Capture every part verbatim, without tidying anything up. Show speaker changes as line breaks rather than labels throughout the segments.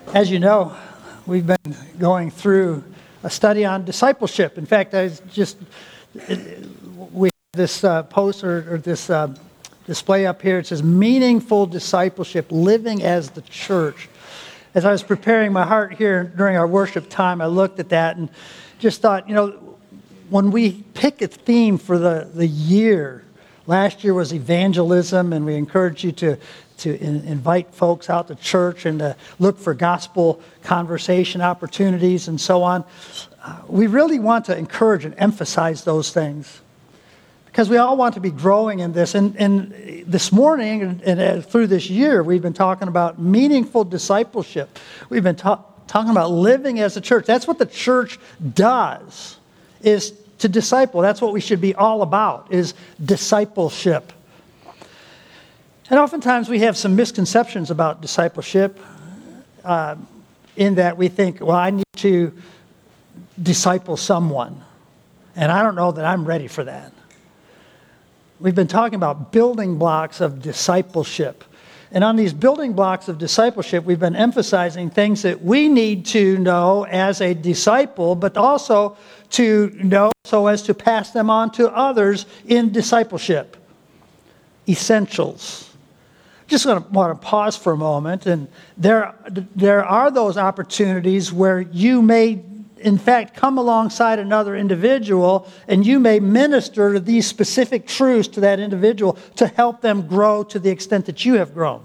As you know, we've been going through a study on discipleship. In fact, I was just we have this uh, poster or this uh, display up here. It says "Meaningful Discipleship: Living as the Church." As I was preparing my heart here during our worship time, I looked at that and just thought, you know, when we pick a theme for the, the year, last year was evangelism, and we encourage you to to in, invite folks out to church and to look for gospel conversation opportunities and so on. Uh, we really want to encourage and emphasize those things because we all want to be growing in this. And, and this morning and, and uh, through this year, we've been talking about meaningful discipleship. We've been ta- talking about living as a church. That's what the church does, is to disciple. That's what we should be all about, is discipleship. And oftentimes we have some misconceptions about discipleship uh, in that we think, well, I need to disciple someone. And I don't know that I'm ready for that. We've been talking about building blocks of discipleship. And on these building blocks of discipleship, we've been emphasizing things that we need to know as a disciple, but also to know so as to pass them on to others in discipleship. Essentials. Just want to, want to pause for a moment, and there, there are those opportunities where you may, in fact, come alongside another individual, and you may minister these specific truths to that individual to help them grow to the extent that you have grown.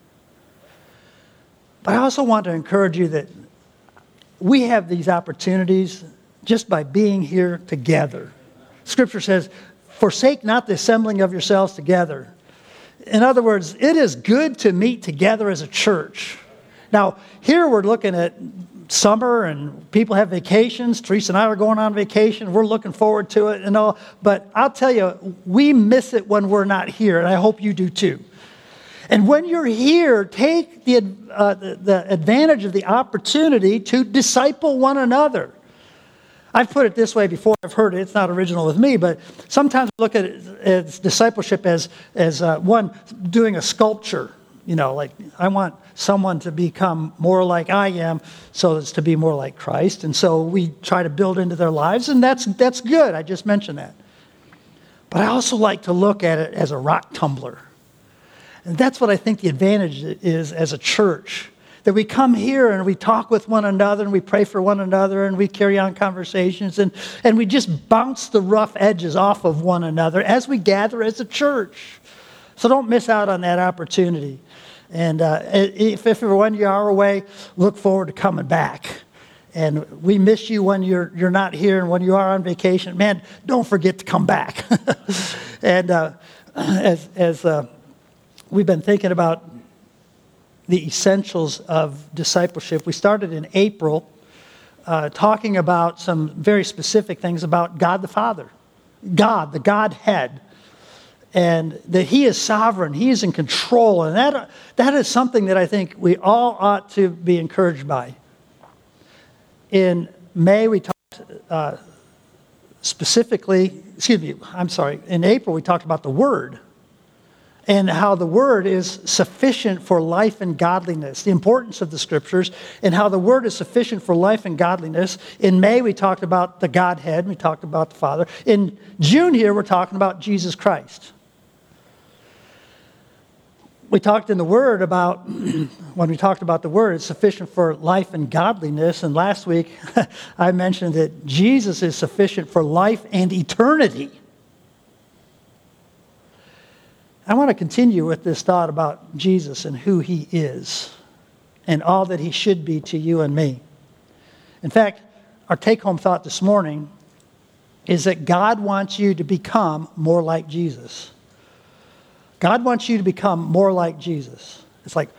But I also want to encourage you that we have these opportunities just by being here together. Scripture says, forsake not the assembling of yourselves together. In other words, it is good to meet together as a church. Now, here we're looking at summer and people have vacations. Teresa and I are going on vacation. We're looking forward to it and all. But I'll tell you, we miss it when we're not here, and I hope you do too. And when you're here, take the, uh, the, the advantage of the opportunity to disciple one another. I've put it this way before. I've heard it. It's not original with me, but sometimes I look at it as discipleship as, as uh, one doing a sculpture. You know, like I want someone to become more like I am so as to be more like Christ. And so we try to build into their lives, and that's that's good. I just mentioned that. But I also like to look at it as a rock tumbler. And that's what I think the advantage is as a church. That we come here and we talk with one another and we pray for one another and we carry on conversations and, and we just bounce the rough edges off of one another as we gather as a church. So don't miss out on that opportunity. And uh, if, if when you are away, look forward to coming back. And we miss you when you're you're not here and when you are on vacation. Man, don't forget to come back. and uh, as, as uh, we've been thinking about the essentials of discipleship. We started in April uh, talking about some very specific things about God the Father, God, the Godhead, and that He is sovereign, He is in control, and that that is something that I think we all ought to be encouraged by. In May, we talked uh, specifically, excuse me, I'm sorry, in April, we talked about the Word. And how the Word is sufficient for life and godliness, the importance of the Scriptures, and how the Word is sufficient for life and godliness. In May, we talked about the Godhead, we talked about the Father. In June here, we're talking about Jesus Christ. We talked in the Word about, when we talked about the Word, it's sufficient for life and godliness. And last week, I mentioned that Jesus is sufficient for life and eternity. I want to continue with this thought about Jesus and who He is and all that He should be to you and me. In fact, our take-home thought this morning is that God wants you to become more like Jesus. God wants you to become more like Jesus. It's like,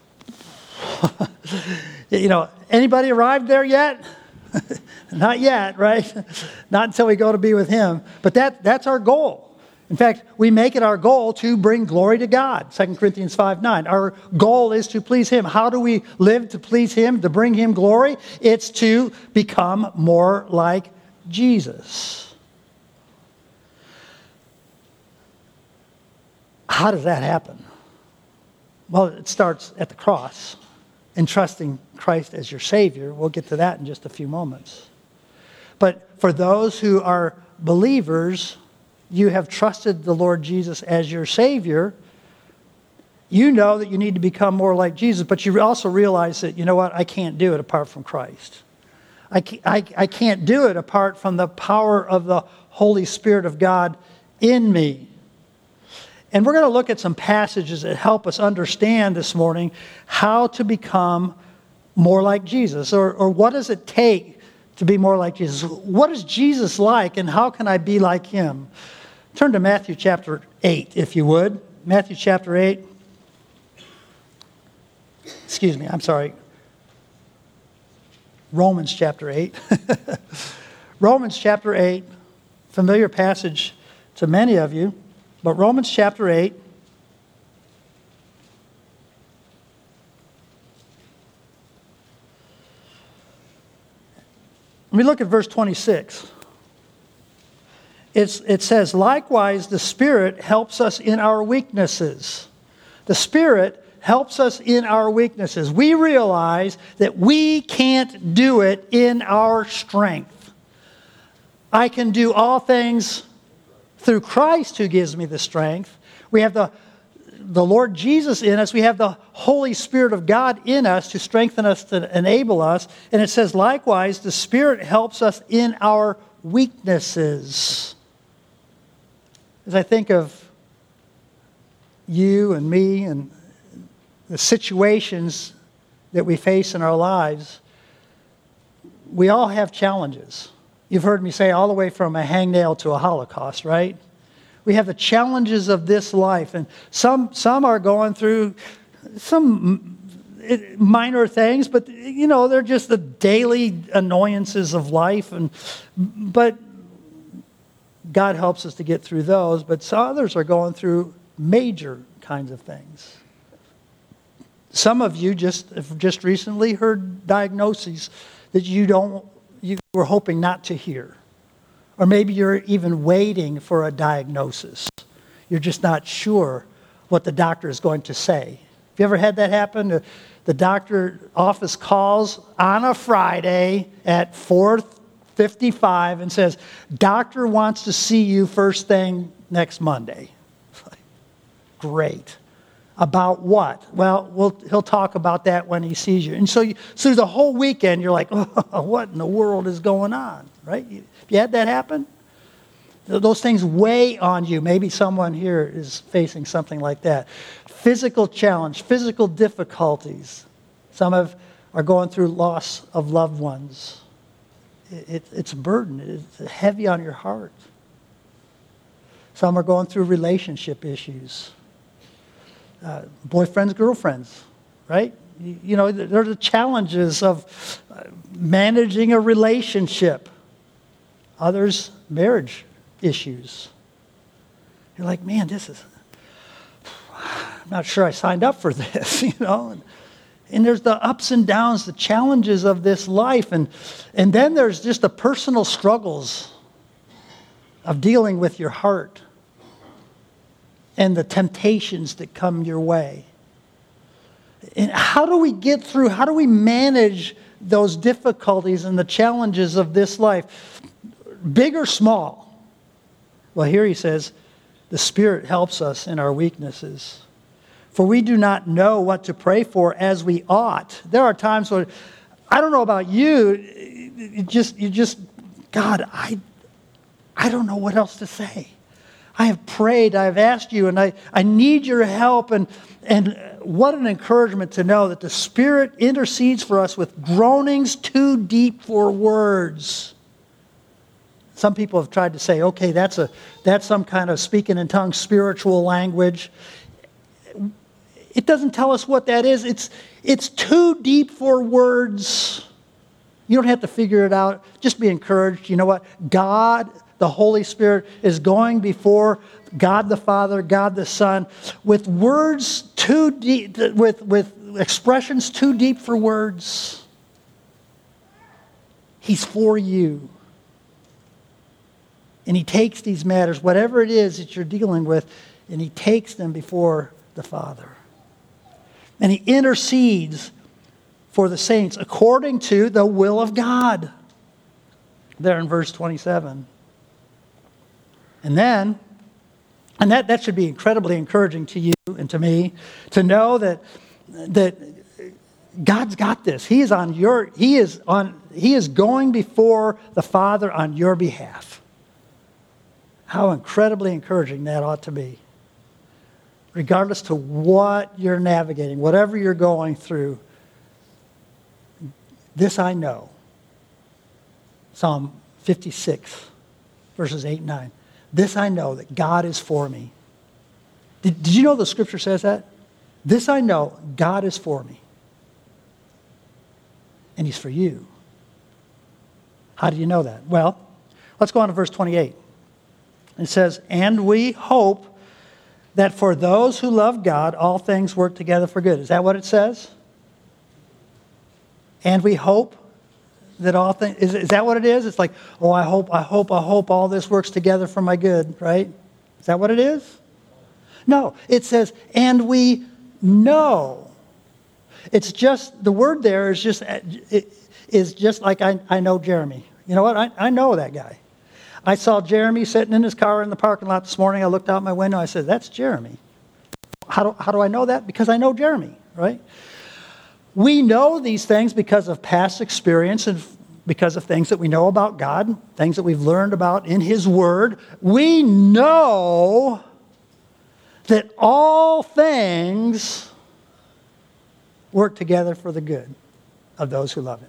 you know, anybody arrived there yet? Not yet, right? Not until we go to be with Him. But that that's our goal. In fact, we make it our goal to bring glory to God. Second Corinthians five nine. Our goal is to please Him. How do we live to please Him, to bring Him glory? It's to become more like Jesus. How does that happen? Well, it starts at the cross. in trusting Christ as your Savior. We'll get to that in just a few moments. But for those who are believers, you have trusted the Lord Jesus as your Savior. You know that you need to become more like Jesus, but you also realize that, you know what, I can't do it apart from Christ. I can't, I, I can't do it apart from the power of the Holy Spirit of God in me. And we're going to look at some passages that help us understand this morning how to become more like Jesus, or, or what does it take to be more like Jesus? What is Jesus like, and how can I be like him? Turn to Matthew chapter eight, if you would. Matthew chapter eight. Excuse me, I'm sorry. Romans chapter eight. Romans chapter eight, familiar passage to many of you, but Romans chapter eight. Let me look at verse twenty-six. It's, it says, likewise, the Spirit helps us in our weaknesses. The Spirit helps us in our weaknesses. We realize that we can't do it in our strength. I can do all things through Christ who gives me the strength. We have the, the Lord Jesus in us. We have the Holy Spirit of God in us to strengthen us, to enable us. And it says, likewise, the Spirit helps us in our weaknesses. As I think of you and me and the situations that we face in our lives, we all have challenges. You've heard me say all the way from a hangnail to a Holocaust, right? We have the challenges of this life, and some some are going through some minor things, but you know, they're just the daily annoyances of life, and but God helps us to get through those, but some others are going through major kinds of things. Some of you just have just recently heard diagnoses that you don't you were hoping not to hear. Or maybe you're even waiting for a diagnosis. You're just not sure what the doctor is going to say. Have you ever had that happen? The doctor office calls on a Friday at four fifty-five and says, doctor wants to see you first thing next Monday. Great. About what? Well, we'll he'll talk about that when he sees you. And so, you, so the whole weekend, you're like, oh, what in the world is going on? Right? You, you had that happen? Those things weigh on you. Maybe someone here is facing something like that. Physical challenge, physical difficulties. Some have, are going through loss of loved ones. It, it, it's a burden. It's heavy on your heart. Some are going through relationship issues. Uh, boyfriends, girlfriends, right? You, you know, there are the challenges of uh, managing a relationship. Others, marriage issues. You're like, man, this is, I'm not sure I signed up for this, you know. And, and there's the ups and downs, the challenges of this life. And, and then there's just the personal struggles of dealing with your heart and the temptations that come your way. And how do we get through, how do we manage those difficulties and the challenges of this life? Big or small? Well, here he says, the Spirit helps us in our weaknesses. For we do not know what to pray for as we ought. There are times when, I don't know about you, you just, you just, God, I, I don't know what else to say. I have prayed, I have asked you, and I, I need your help. And, and what an encouragement to know that the Spirit intercedes for us with groanings too deep for words. Some people have tried to say, okay, that's a that's some kind of speaking in tongues, spiritual language. It doesn't tell us what that is. It's, it's too deep for words. You don't have to figure it out. Just be encouraged. You know what? God, the Holy Spirit, is going before God the Father, God the Son, with words too deep, with, with expressions too deep for words. He's for you. And he takes these matters, whatever it is that you're dealing with, and he takes them before the Father. And he intercedes for the saints according to the will of God. There in verse twenty-seven. And then, and that, that should be incredibly encouraging to you and to me, to know that, that God's got this. He is on your, he is on, he is going before the Father on your behalf. How incredibly encouraging that ought to be. Regardless to what you're navigating, whatever you're going through, this I know. Psalm fifty-six, verses eight and nine. This I know, that God is for me. Did, did you know the scripture says that? This I know, God is for me. And he's for you. How do you know that? Well, let's go on to verse twenty-eight. It says, and we hope that for those who love God, all things work together for good. Is that what it says? And we hope that all things, is, is that what it is? It's like, oh, I hope, I hope, I hope all this works together for my good, right? Is that what it is? No, it says, and we know. It's just, the word there is just, it is just like I, I know Jeremy. You know what? I, I know that guy. I saw Jeremy sitting in his car in the parking lot this morning. I looked out my window. I said, that's Jeremy. How do, how do I know that? Because I know Jeremy, right? We know these things because of past experience and because of things that we know about God, things that we've learned about in his word. We know that all things work together for the good of those who love him.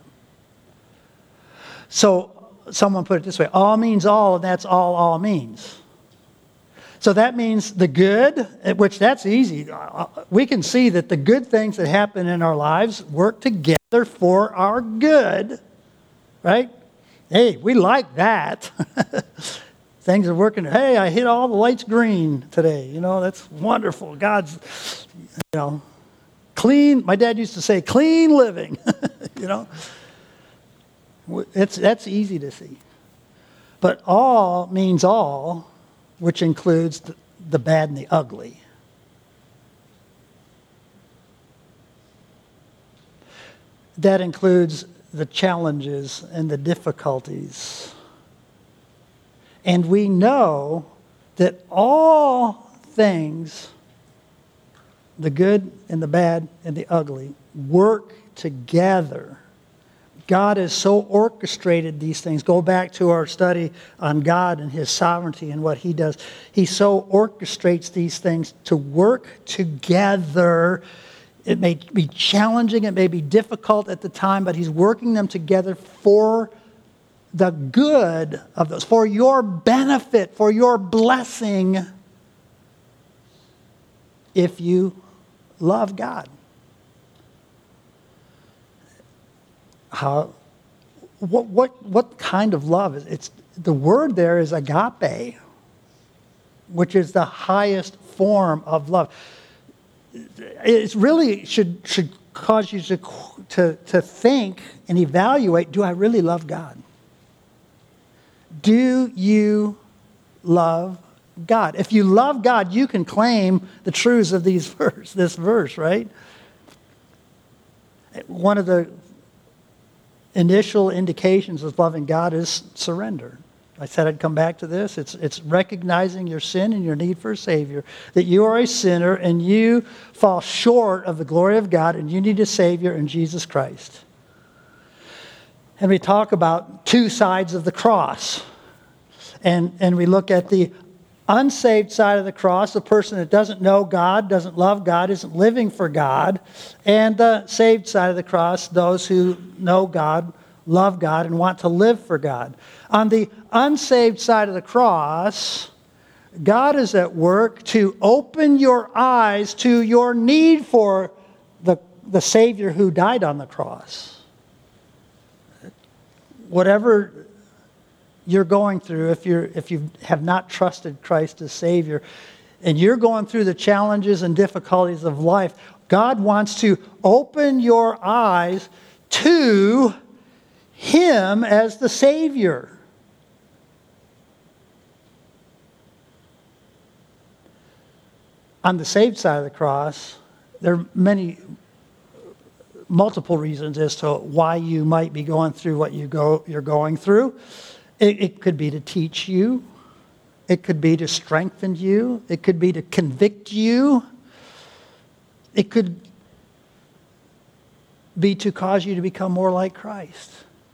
So, someone put it this way, all means all, and that's all all means. So that means the good, which that's easy. We can see that the good things that happen in our lives work together for our good, right? Hey, we like that. Things are working. Hey, I hit all the lights green today. You know, that's wonderful. God's, you know, clean. My dad used to say, clean living, you know. It's, that's easy to see. But all means all, which includes the, the bad and the ugly. That includes the challenges and the difficulties. And we know that all things, the good and the bad and the ugly, work together. God has so orchestrated these things. Go back to our study on God and his sovereignty and what he does. He so orchestrates these things to work together. It may be challenging, it may be difficult at the time, but he's working them together for the good of those, for your benefit, for your blessing, if you love God. How, what, what, what kind of love is it's the word there is agape, which is the highest form of love. It really should should cause you to to to think and evaluate: do I really love God? Do you love God? If you love God, you can claim the truths of these verse, this verse, right? One of the initial indications of loving God is surrender. I said I'd come back to this. It's, it's recognizing your sin and your need for a Savior, that you are a sinner and you fall short of the glory of God and you need a Savior in Jesus Christ. And we talk about two sides of the cross. And, and we look at the unsaved side of the cross, the person that doesn't know God, doesn't love God, isn't living for God, and the saved side of the cross, those who know God, love God, and want to live for God. On the unsaved side of the cross, God is at work to open your eyes to your need for the, the Savior who died on the cross. Whatever you're going through, if you're if you have not trusted Christ as Savior, and you're going through the challenges and difficulties of life, God wants to open your eyes to Him as the Savior. On the saved side of the cross, there are many multiple reasons as to why you might be going through what you go, you're going through. It, it could be to teach you. It could be to strengthen you. It could be to convict you. It could be to cause you to become more like Christ.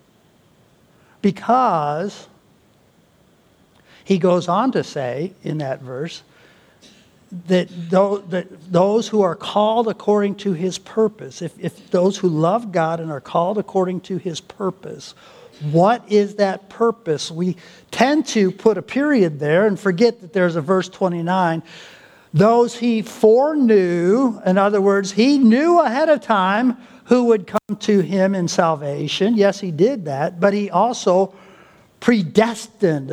Because he goes on to say in that verse that those, that those who are called according to his purpose, if, if those who love God and are called according to his purpose, what is that purpose? We tend to put a period there and forget that there's a verse twenty-nine. Those he foreknew, in other words, he knew ahead of time who would come to him in salvation. Yes, he did that, but he also predestined,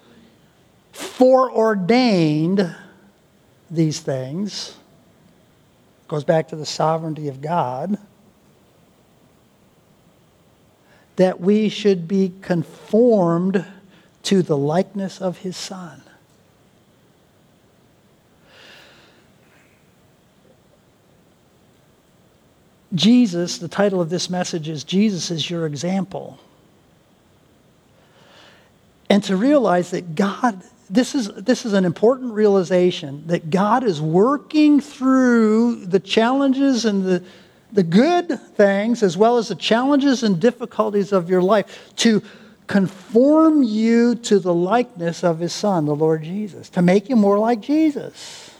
foreordained these things. Goes back to the sovereignty of God. That we should be conformed to the likeness of his Son. Jesus, the title of this message is Jesus is your example. And to realize that God, this is, this is an important realization, that God is working through the challenges and the the good things as well as the challenges and difficulties of your life to conform you to the likeness of his Son, the Lord Jesus, to make you more like Jesus.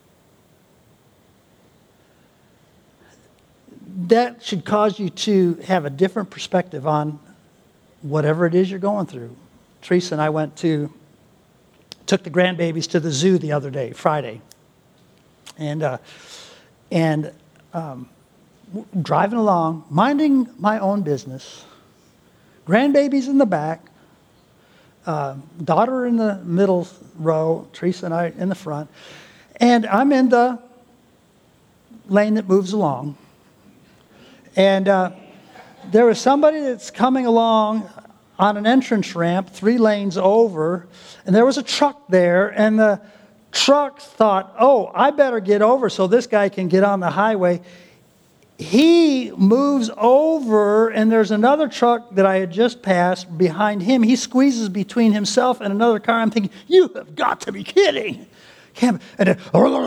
That should cause you to have a different perspective on whatever it is you're going through. Teresa and I went to, took the grandbabies to the zoo the other day, Friday. And, uh, and, um, driving along, minding my own business, grandbabies in the back, uh, daughter in the middle row, Teresa and I in the front, and I'm in the lane that moves along. And uh, there was somebody that's coming along on an entrance ramp, three lanes over, and there was a truck there, and the truck thought, oh, I better get over so this guy can get on the highway. He moves over, and there's another truck that I had just passed behind him. He squeezes between himself and another car. I'm thinking, you have got to be kidding. And then,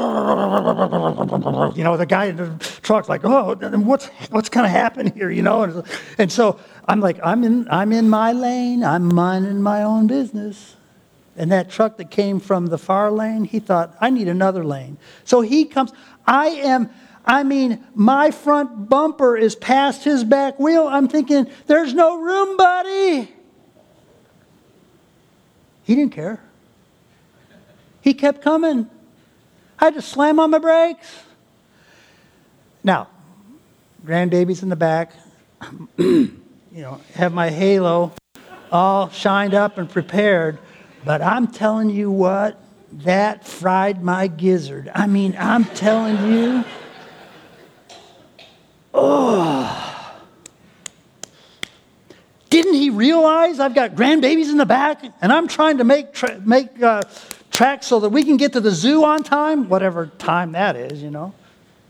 you know, the guy in the truck's like, oh, what's what's going to happen here, you know? And, and so I'm like, I'm in, I'm in my lane. I'm minding my own business. And that truck that came from the far lane, he thought, I need another lane. So he comes. I am... I mean, my front bumper is past his back wheel. I'm thinking, there's no room, buddy. He didn't care. He kept coming. I had to slam on my brakes. Now, grandbabies in the back, you know, have my halo all shined up and prepared. But I'm telling you what, that fried my gizzard. I mean, I'm telling you. Oh. Didn't he realize I've got grandbabies in the back and I'm trying to make tra- make uh, tracks so that we can get to the zoo on time? Whatever time that is, you know.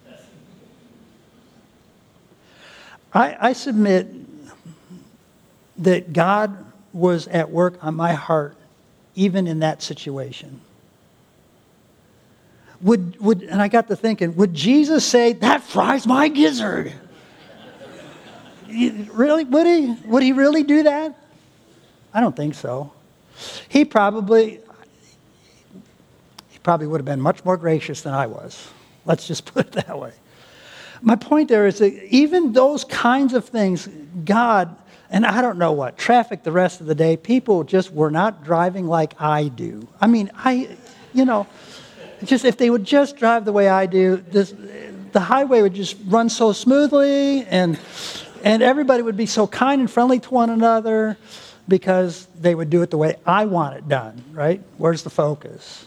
I, I submit that God was at work on my heart even in that situation. Would, would, and I got to thinking, would Jesus say, that fries my gizzard? Really? Would he? Would he really do that? I don't think so. He probably, he probably would have been much more gracious than I was. Let's just put it that way. My point there is that even those kinds of things, God, and I don't know what, traffic the rest of the day, people just were not driving like I do. I mean, I, you know, just if they would just drive the way I do, this, the highway would just run so smoothly, and and everybody would be so kind and friendly to one another because they would do it the way I want it done, right? Where's the focus?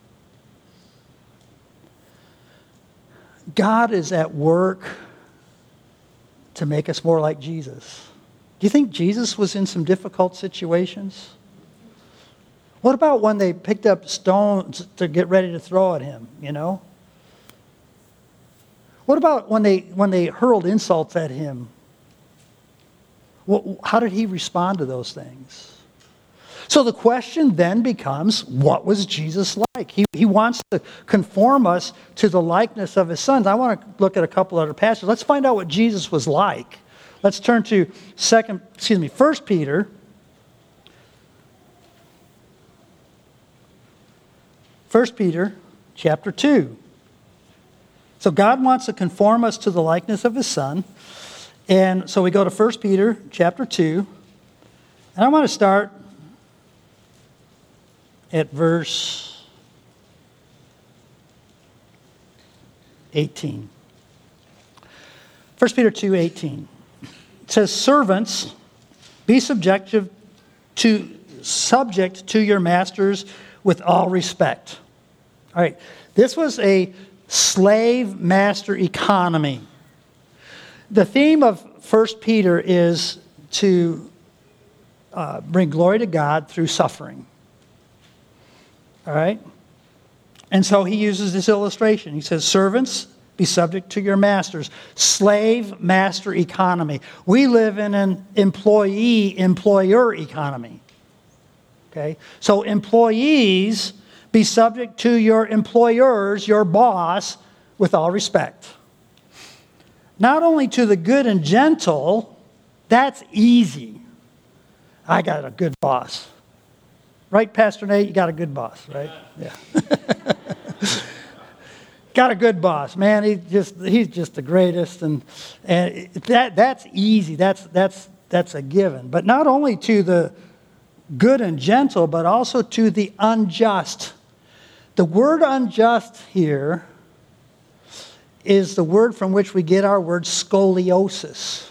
God is at work to make us more like Jesus. Do you think Jesus was in some difficult situations? What about when they picked up stones to get ready to throw at him, you know? What about when they when they hurled insults at him? What, how did he respond to those things? So the question then becomes, what was Jesus like? He, he wants to conform us to the likeness of his sons. I want to look at a couple other passages. Let's find out what Jesus was like. Let's turn to second, excuse me, First Peter. First Peter chapter two. So God wants to conform us to the likeness of his Son. And so we go to First Peter chapter two. And I want to start at verse eighteen. First Peter two eighteen. It says, servants, be subjective to, subject to your masters with all respect. All right. This was a slave-master economy. The theme of First Peter is to uh, bring glory to God through suffering. All right? And so he uses this illustration. He says, servants, be subject to your masters. Slave-master economy. We live in an employee-employer economy. Okay? So employees, be subject to your employers, your boss, with all respect. Not only to the good and gentle, that's easy. I got a good boss. Right, Pastor Nate? You got a good boss, right? Yeah. Got a good boss, man. He just he's just the greatest, and and that that's easy. That's that's that's a given. But not only to the good and gentle, but also to the unjust. The word unjust here is the word from which we get our word scoliosis.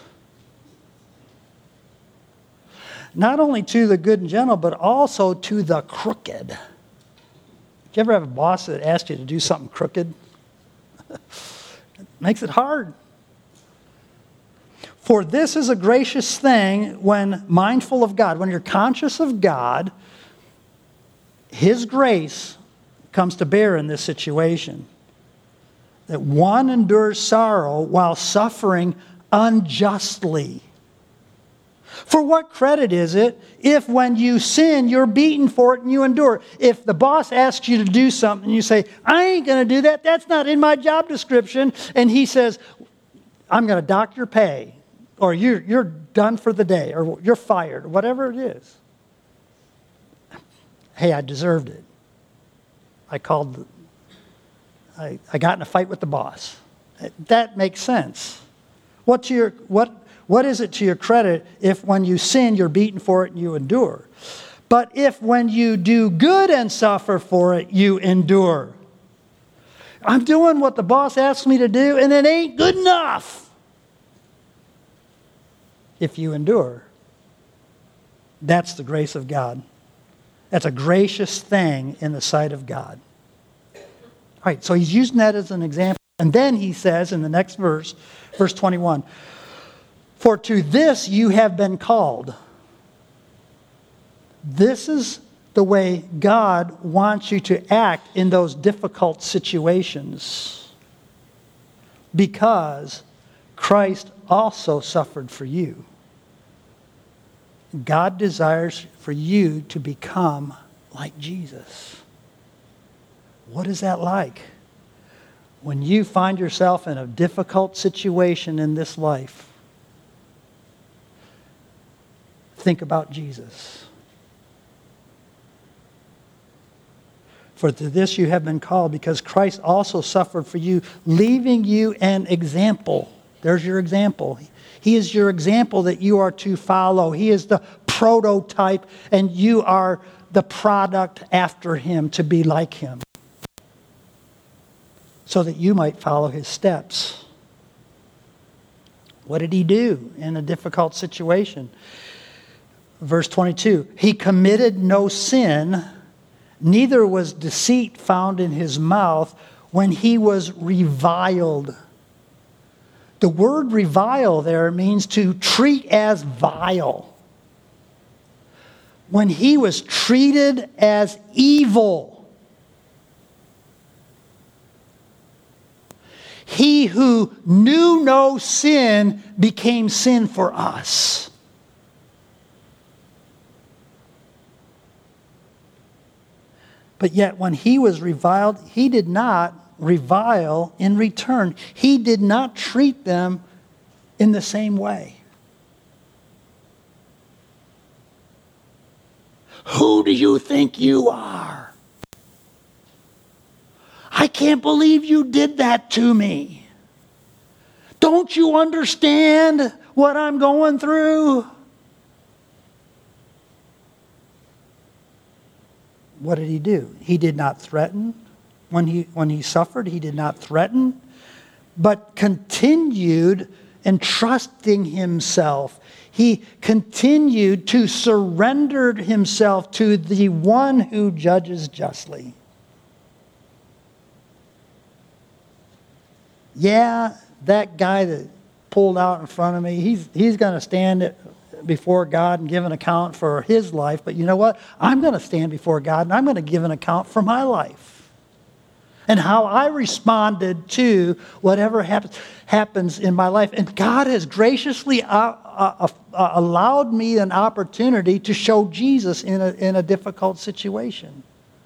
Not only to the good and gentle, but also to the crooked. Did you ever have a boss that asked you to do something crooked? It makes it hard. For this is a gracious thing when mindful of God. When you're conscious of God, his grace comes to bear in this situation. That one endures sorrow while suffering unjustly. For what credit is it if when you sin, you're beaten for it and you endure? If the boss asks you to do something and you say, I ain't going to do that, that's not in my job description, and he says, I'm going to dock your pay, or you're, you're done for the day, or you're fired, or whatever it is. Hey, I deserved it. I called, the, I, I got in a fight with the boss. That makes sense. What's your, what, what is it to your credit if when you sin, you're beaten for it and you endure? But if when you do good and suffer for it, you endure. I'm doing what the boss asks me to do and it ain't good enough. If you endure, that's the grace of God. That's a gracious thing in the sight of God. All right, so he's using that as an example. And then he says in the next verse, verse twenty-one, for to this you have been called. This is the way God wants you to act in those difficult situations. Because Christ also suffered for you. God desires for you to become like Jesus. What is that like? When you find yourself in a difficult situation in this life, think about Jesus. For to this you have been called, because Christ also suffered for you, leaving you an example. There's your example. He is your example that you are to follow. He is the prototype, and you are the product after him to be like him, so that you might follow his steps. What did he do in a difficult situation? Verse twenty-two, he committed no sin, neither was deceit found in his mouth when he was reviled. The word revile there means to treat as vile. When he was treated as evil, he who knew no sin became sin for us. But yet when he was reviled, he did not revile in return. He did not treat them in the same way. Who do you think you are? I can't believe you did that to me. Don't you understand what I'm going through? What did he do? He did not threaten. When he, when he suffered, he did not threaten, but continued entrusting himself. He continued to surrender himself to the one who judges justly. Yeah, that guy that pulled out in front of me, he's, he's going to stand before God and give an account for his life. But you know what? I'm going to stand before God and I'm going to give an account for my life. And how I responded to whatever happens, happens in my life. And God has graciously uh, uh, uh, allowed me an opportunity to show Jesus in a, in a difficult situation.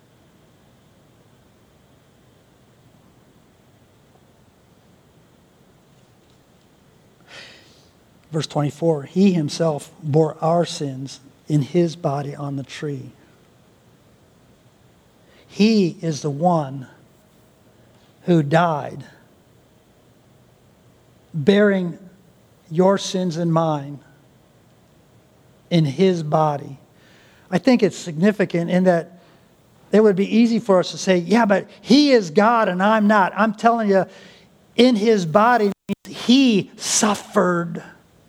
Verse twenty-four, he himself bore our sins in his body on the tree. He is the one who died, bearing your sins and mine in his body. I think it's significant in that it would be easy for us to say, yeah, but he is God and I'm not. I'm telling you, in his body, he suffered.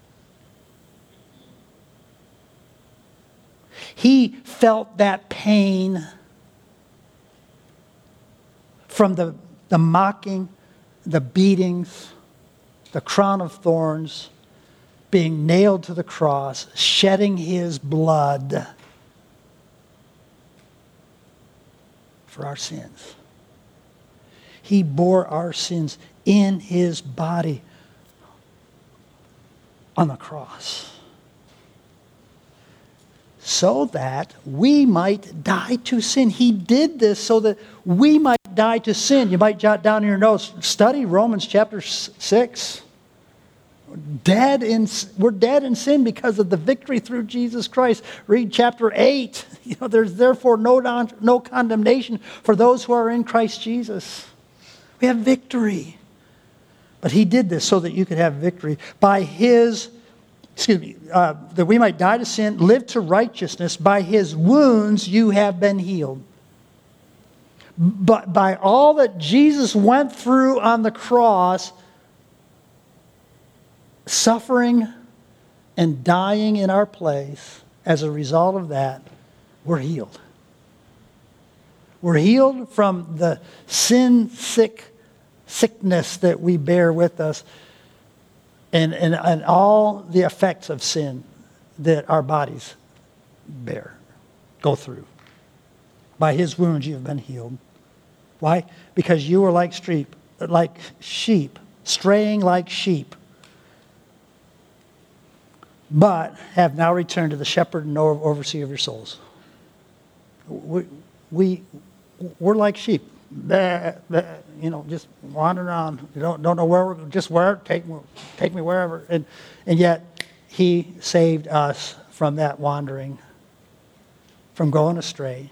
He felt that pain from the, the mocking, the beatings, the crown of thorns, being nailed to the cross, shedding his blood for our sins. He bore our sins in his body on the cross, so that we might die to sin. He did this so that we might die to sin. You might jot down in your notes, study Romans chapter six. Dead in, we're dead in sin because of the victory through Jesus Christ. Read chapter eight. You know, there's therefore no, no condemnation for those who are in Christ Jesus. We have victory. But he did this so that you could have victory by his excuse me, uh, that we might die to sin, live to righteousness. By his wounds you have been healed. But by all that Jesus went through on the cross, suffering and dying in our place, as a result of that, we're healed. We're healed from the sin-sick sickness that we bear with us. And, and, and all the effects of sin that our bodies bear, go through. By his wounds you have been healed. Why? Because you were like sheep, like sheep, straying like sheep, but have now returned to the shepherd and overseer of your souls. We, we, we're like sheep. Bah, bah, you know, just wandering around. You don't don't know where we're just where take me take me wherever. And and yet he saved us from that wandering, from going astray.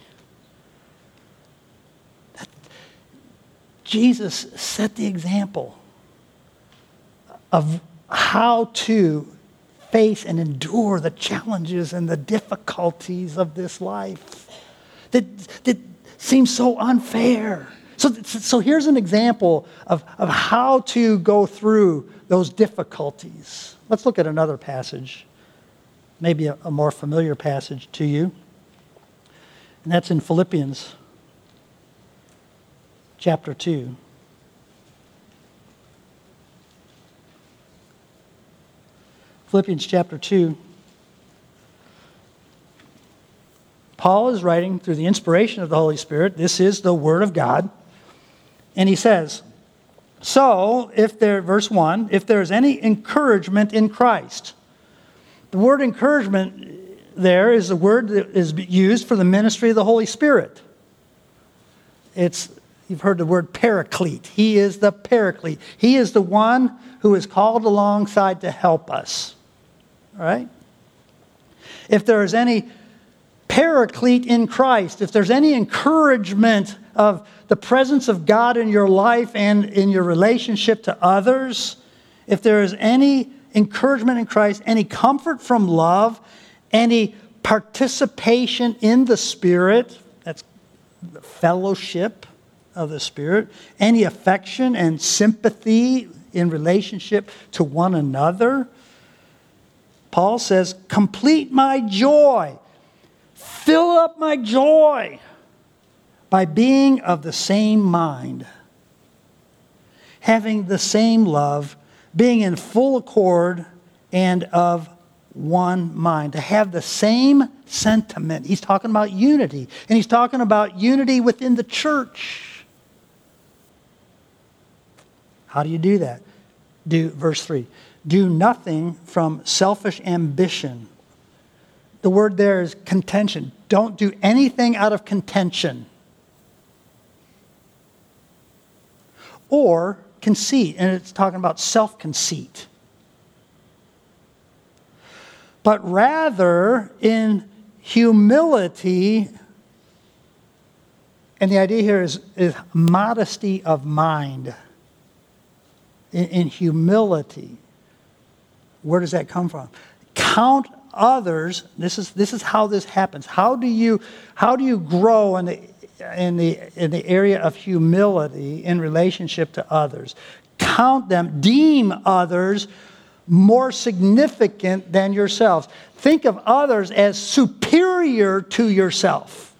That, Jesus set the example of how to face and endure the challenges and the difficulties of this life that that seems so unfair. So, so here's an example of, of how to go through those difficulties. Let's look at another passage, maybe a, a more familiar passage to you. And that's in Philippians chapter two. Philippians chapter two. Paul is writing through the inspiration of the Holy Spirit. This is the Word of God. And he says, So, if there, verse one, if there's any encouragement in Christ. The word encouragement there is the word that is used for the ministry of the Holy Spirit. It's, you've heard the word paraclete. He is the paraclete. He is the one who is called alongside to help us. All right? If there is any paraclete in Christ, if there's any encouragement of the presence of God in your life and in your relationship to others, if there is any encouragement in Christ, any comfort from love, any participation in the Spirit, that's the fellowship of the Spirit, any affection and sympathy in relationship to one another, Paul says, complete my joy. Fill up my joy by being of the same mind, having the same love, being in full accord and of one mind, to have the same sentiment. He's talking about unity, and he's talking about unity within the church. How do you do that? Do verse three. Do nothing from selfish ambition. The word there is contention. Don't do anything out of contention. Or conceit, and it's talking about self-conceit. But rather in humility, and the idea here is, is modesty of mind. In, in humility. Where does that come from? Count others. This is this is how this happens. How do you how do you grow in the in the in the area of humility in relationship to others? Count them, deem others more significant than yourselves. Think of others as superior to yourself.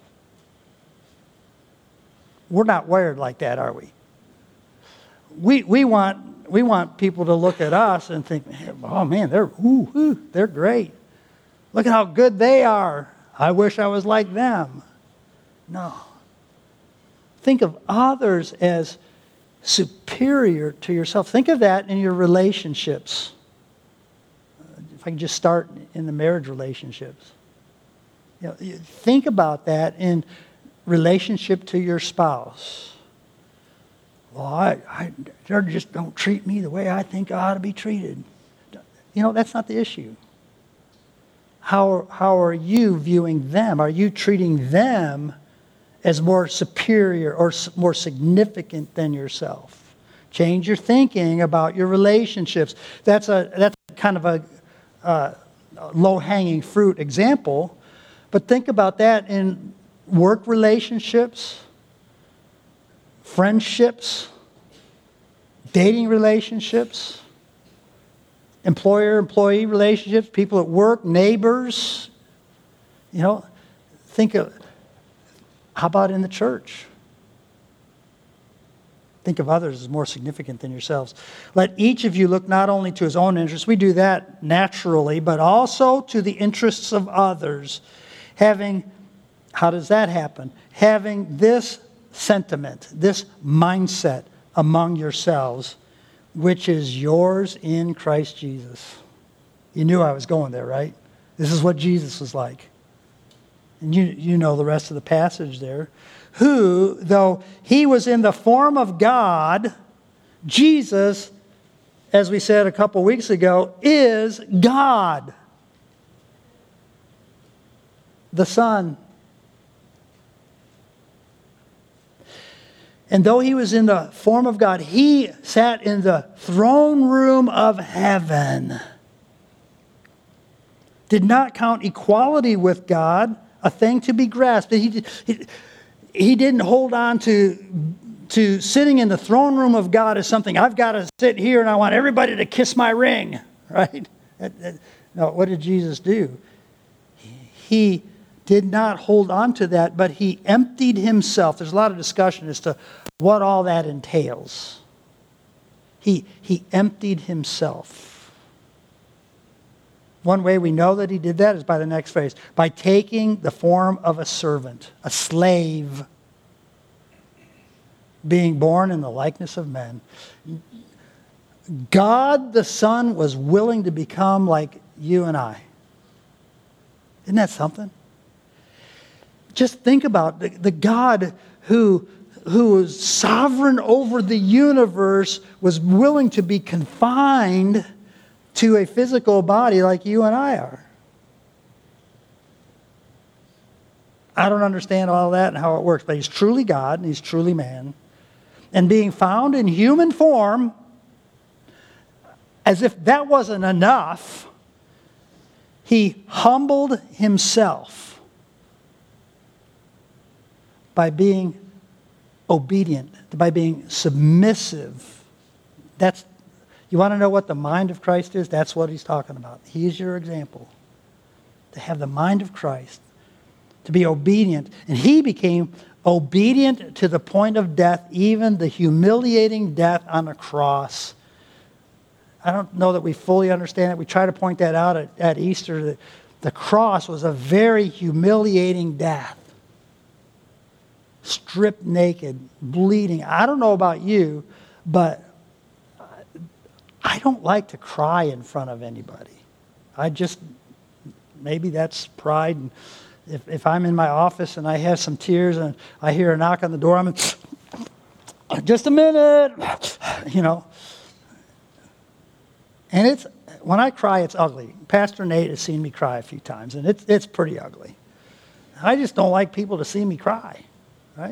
We're not wired like that, are we? We we want we want people to look at us and think, oh man, they're ooh, ooh, they're great. Look at how good they are. I wish I was like them. No. Think of others as superior to yourself. Think of that in your relationships. If I can just start in the marriage relationships. You know, think about that in relationship to your spouse. Well, I, I, they just don't treat me the way I think I ought to be treated. You know, that's not the issue. How, how are you viewing them? Are you treating them as more superior or more significant than yourself? Change your thinking about your relationships. That's a that's kind of a uh, low-hanging fruit example, but think about that in work relationships, friendships, dating relationships, employer-employee relationships, people at work, neighbors. You know, think of, how about in the church? Think of others as more significant than yourselves. Let each of you look not only to his own interests, we do that naturally, but also to the interests of others. Having, how does that happen? Having this sentiment, this mindset among yourselves, which is yours in Christ Jesus. You knew I was going there, right? This is what Jesus was like. And you, you know the rest of the passage there. Who, though he was in the form of God, Jesus, as we said a couple weeks ago, is God, the Son. And though he was in the form of God, he sat in the throne room of heaven. Did not count equality with God a thing to be grasped. He, he, he didn't hold on to, to sitting in the throne room of God as something, I've got to sit here and I want everybody to kiss my ring, right? No, what did Jesus do? He did not hold on to that, but he emptied himself. There's a lot of discussion as to what all that entails. He, he emptied himself. One way we know that he did that is by the next phrase, by taking the form of a servant, a slave. being born in the likeness of men. God the Son was willing to become like you and I. Isn't that something? Just think about the, the God who, who was sovereign over the universe was willing to be confined to a physical body like you and I are. I don't understand all that and how it works, but he's truly God and he's truly man. And being found in human form, as if that wasn't enough, he humbled himself by being obedient, by being submissive. That's, you want to know what the mind of Christ is? That's what he's talking about. He's your example. To have the mind of Christ, to be obedient. And he became obedient to the point of death, even the humiliating death on a cross. I don't know that we fully understand it. We try to point that out at, at Easter. That the cross was a very humiliating death. Stripped naked, bleeding. I don't know about you, but I don't like to cry in front of anybody. I just, maybe that's pride. And if, if I'm in my office and I have some tears and I hear a knock on the door, I'm in, just a minute, you know. And it's, when I cry, it's ugly. Pastor Nate has seen me cry a few times, and it's, it's pretty ugly. I just don't like people to see me cry, right?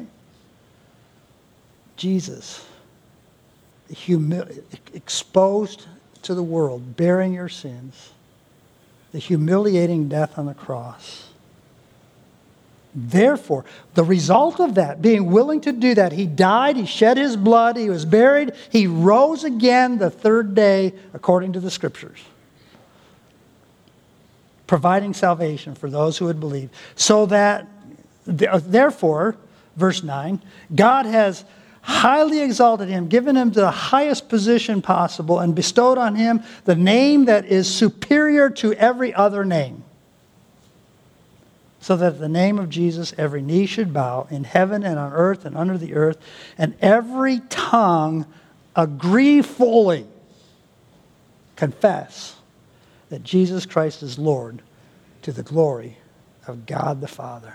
Jesus, humi- exposed to the world, bearing your sins, the humiliating death on the cross. Therefore, the result of that, being willing to do that, he died, he shed his blood, he was buried, he rose again the third day according to the Scriptures, providing salvation for those who would believe. So that, therefore, verse nine, God has highly exalted him, given him the highest position possible, and bestowed on him the name that is superior to every other name. So that at the name of Jesus, every knee should bow in heaven and on earth and under the earth, and every tongue agree fully, confess that Jesus Christ is Lord, to the glory of God the Father.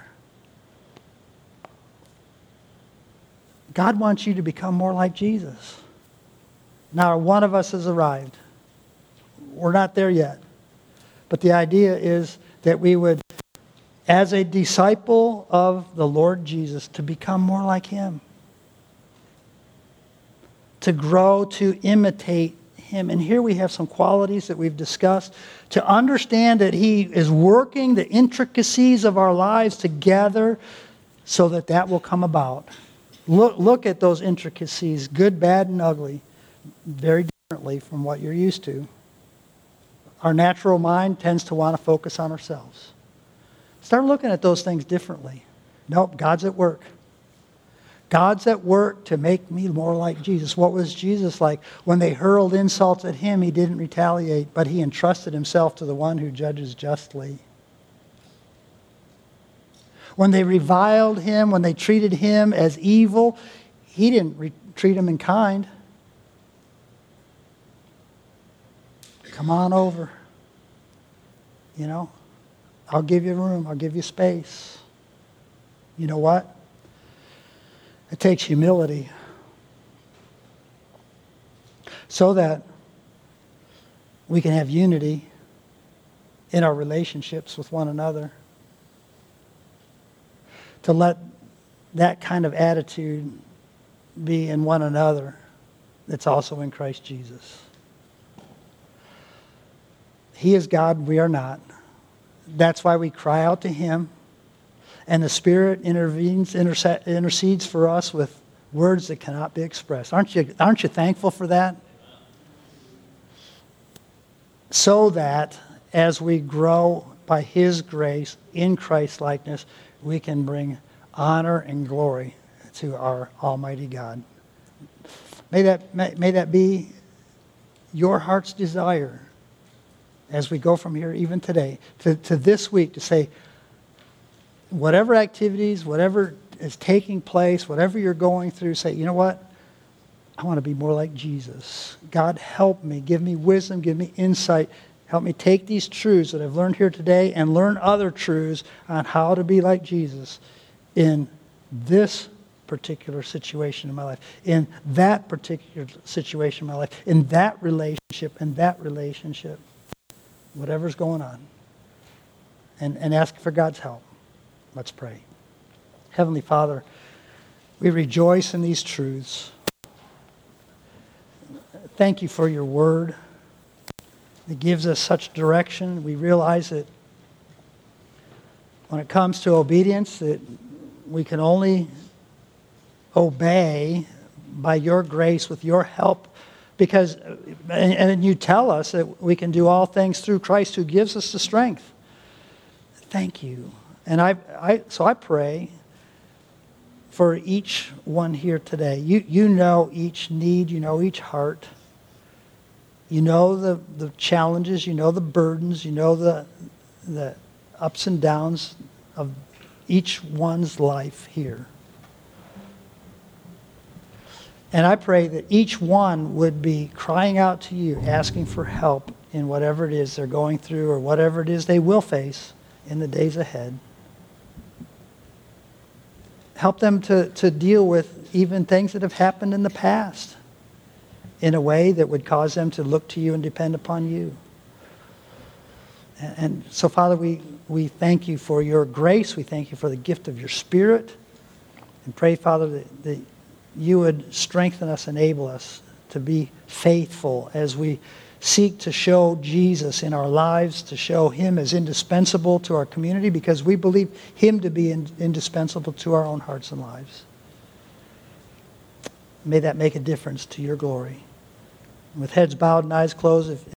God wants you to become more like Jesus. Now, one of us has arrived. We're not there yet. But the idea is that we would, as a disciple of the Lord Jesus, to become more like him. To grow, to imitate him. And here we have some qualities that we've discussed. To understand that he is working the intricacies of our lives together so that that will come about. Look, look at those intricacies, good, bad, and ugly, very differently from what you're used to. Our natural mind tends to want to focus on ourselves. Start looking at those things differently. Nope, God's at work. God's at work to make me more like Jesus. What was Jesus like? When they hurled insults at him, he didn't retaliate, but he entrusted himself to the one who judges justly. When they reviled him, when they treated him as evil, he didn't re- treat them in kind. Come on over. You know, I'll give you room. I'll give you space. You know what? It takes humility so that we can have unity in our relationships with one another. To let that kind of attitude be in one another that's also in Christ Jesus. He is God, we are not. That's why we cry out to him. And the Spirit intervenes, interse- intercedes for us with words that cannot be expressed. Aren't you, aren't you thankful for that? So that as we grow by his grace in Christ's likeness, we can bring honor and glory to our Almighty God. May that, may, may that be your heart's desire as we go from here, even today, to, to this week, to say, whatever activities, whatever is taking place, whatever you're going through, say, you know what? I want to be more like Jesus. God, help me. Give me wisdom. Give me insight. Help me take these truths that I've learned here today and learn other truths on how to be like Jesus in this particular situation in my life, in that particular situation in my life, in that relationship, in that relationship, whatever's going on. And, and ask for God's help. Let's pray. Heavenly Father, we rejoice in these truths. Thank you for your word. It gives us such direction. We realize that when it comes to obedience, that we can only obey by your grace, with your help, because, and, and you tell us that we can do all things through Christ who gives us the strength. Thank you. And I, I so I pray for each one here today. You, you know each need, you know each heart. You know the, the challenges, you know the burdens, you know the, the ups and downs of each one's life here. And I pray that each one would be crying out to you, asking for help in whatever it is they're going through or whatever it is they will face in the days ahead. Help them to, to deal with even things that have happened in the past in a way that would cause them to look to you and depend upon you. And, and so, Father, we, we thank you for your grace. We thank you for the gift of your Spirit. And pray, Father, that, that you would strengthen us, enable us to be faithful as we seek to show Jesus in our lives, to show him as indispensable to our community, because we believe him to be in, indispensable to our own hearts and lives. May that make a difference to your glory. With heads bowed and eyes closed, if